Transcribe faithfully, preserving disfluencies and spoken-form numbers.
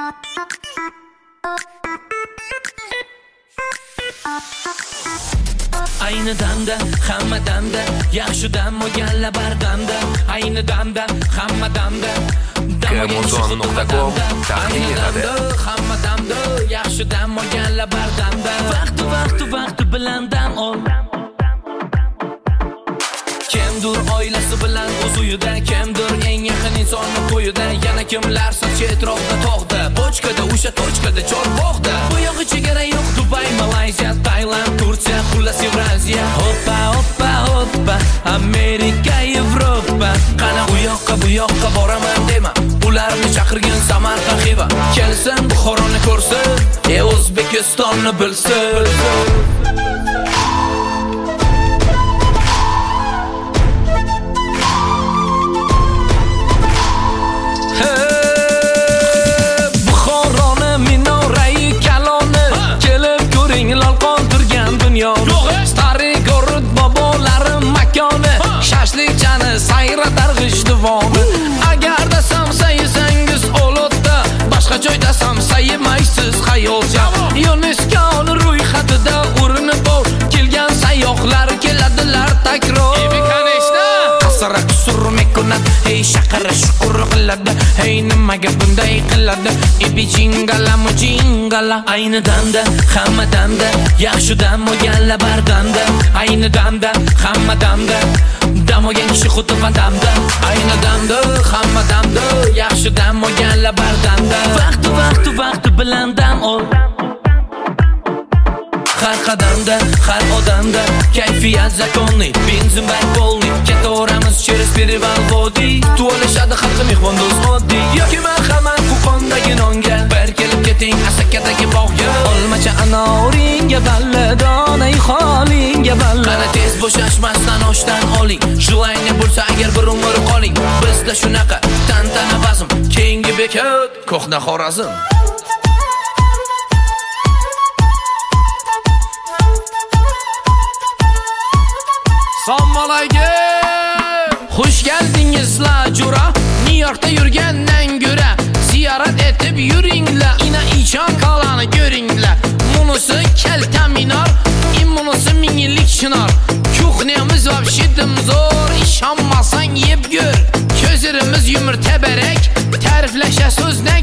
Ayni damda, hamma damda, yaxshi dam olganlar bardamda. Ayni damda, hamma damda, Kmozon nuqta com taqdim etadi. Hamma damda, yaxshi dam olganlar bardamda. Vaqti vaqti vaqti bilan dam ol. Kimdir oilasi bilan o'z uyida, kimdir eng yaqin insonni qo'yida, yana kimlar sochi etrofda tog'da, bochkada, o'sha tochkada, chorbog'da. Bu yo'g'i chegara yo'q, Dubay, Malayziya, Tailand, Turkiya, xullas Evraziya. Hoppa, hoppa, hoppa, Amerika, Yevropa. Qana u yoqqa, bu yoqqa boraman dema. Ularni chaqirgin Samarqand Xiva. Kelsin Buxoroni ko'rsin, e O'zbekistonni bilsin. Stari gorud bobolarim makoni, shashlikchani sayratar g'ishdivoni. Agarda samsa yesangiz olotda, boshqa joyda samsa yemaysiz hayolcha. Yunesko'ni ro'yxatida o'rni bor, kelgan sayyohlar keladilar takror. Qasra qusur mekunat, hey shaqara shukur qiladi, hey nimaga bunday qiladi? Ibi jingala mujingala. Ayni damda, hamma damda, yaxshi dam olganlar bardamda. Ayni damda, hamma damda, dam olgan kishi xuddi vandamda. Ayni damda, hamma damda, yaxshi dam olganlar bardamda. Vaqti vaqti vaqti bilan dam ol. Har qadamda, har odamda kayfiyat zakonni, benzin balkonni. Ketaveramiz через перевал vodiy. Tuolashadi xalqi mehmondo'st oddiy. Yoki marhamat Qo'qondagi nonga, bir kelib keting Asakadagi bog'ga. Olmacha anoringga balla, donay holingga balla. Qani tez bo'shashmasdan oshdan oling. Shulayni bo'lsa agar bir umr qoling. Bizda shunaqa tantana bazm, keyingi bekat Ko'hna Xorazm. Assalomu alaykum. Xush geldingizlar jura. New Yorkda yurgandan ko'ra ziyorat etib yuringlar. Ina ichon qalani ko'ringlar. Munisi kalta minor, immunisi ming yillik chinor. Kuxnemiz vobshe dimzor, ishonmasang yeb ko'r. Ko'zlarimiz yumurta barak, ta'riflasha so'zna